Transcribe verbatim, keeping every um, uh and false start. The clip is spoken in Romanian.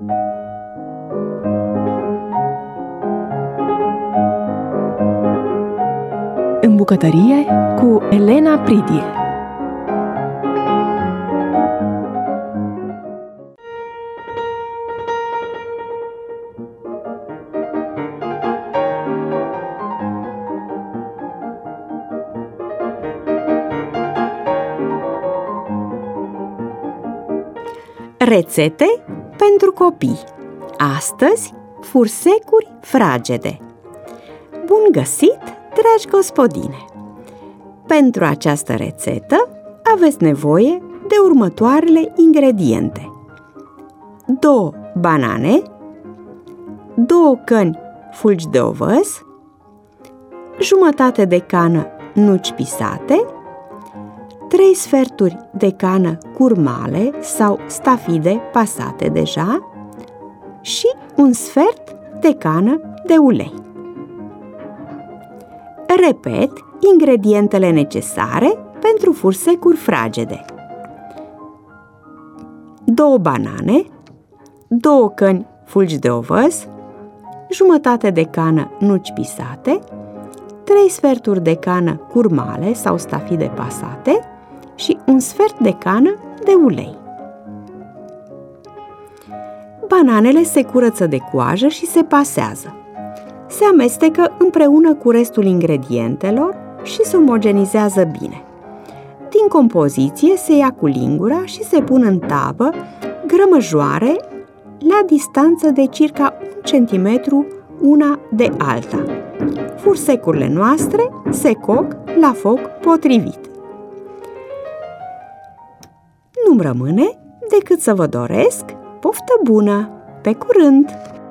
În bucătărie cu Elena Pridie. Rețete pentru copii. Astăzi, fursecuri fragede. Bun găsit, dragi gospodine! Pentru această rețetă aveți nevoie de următoarele ingrediente: două banane, două căni fulgi de ovăz, jumătate de cană nuci pisate, trei sferturi de cană curmale sau stafide pasate deja și un sfert de cană de ulei. Repet ingredientele necesare pentru fursecuri fragede: două banane, două căni fulgi de ovăz, jumătate de cană nuci pisate, trei sferturi de cană curmale sau stafide pasate și un sfert de cană de ulei. Bananele se curăță de coajă și se pasează. Se amestecă împreună cu restul ingredientelor și se omogenizează bine. Din compoziție se ia cu lingura și se pun în tavă grămăjoare la distanță de circa un centimetru una de alta. Fursecurile noastre se coc la foc potrivit. Nu-mi rămâne decât să vă doresc poftă bună! Pe curând!